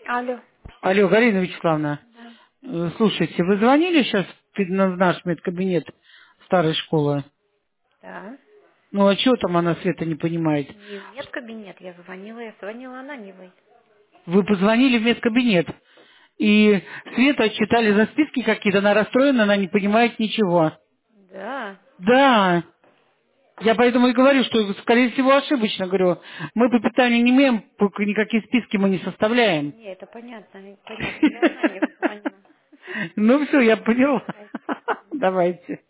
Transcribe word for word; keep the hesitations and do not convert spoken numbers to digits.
Алло. Алло, Галина Вячеславовна, Да. э, слушайте, вы звонили сейчас в наш медкабинет старой школы? Да. Ну, а чего там она, Света, не понимает? Не в медкабинет я звонила, я звонила анонимой. Вы позвонили в медкабинет, и Света отчитали за списки какие-то, она расстроена, она не понимает ничего. Да. Да, я поэтому и говорю, что, скорее всего, ошибочно, говорю, мы по питанию не имеем, пока никакие списки мы не составляем. Не, это понятно, понятно. Я анонимно звонила. Ну все, я поняла. Давайте. Давайте.